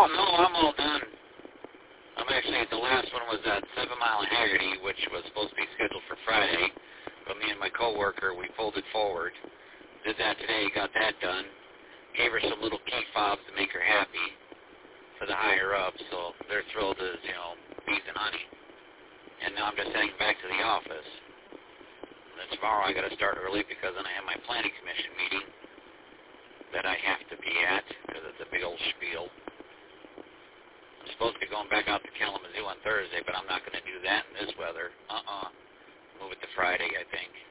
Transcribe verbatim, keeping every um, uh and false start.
off? No, I'm all done. I'm actually, the last one was at Seven Mile and Haggerty, which was supposed to be scheduled for Friday. But me and my coworker, we pulled it forward. Did that today, got that done. Gave her some little key fobs to make her happy for the higher up, so they're thrilled as, you know, bees and honey. And now I'm just heading back to the office. And then tomorrow I got to start early because then I have my planning commission meeting that I have to be at because it's a big old spiel. I'm supposed to be going back out to Kalamazoo on Thursday, but I'm not going to do that in this weather. Uh-uh. Move it to Friday, I think.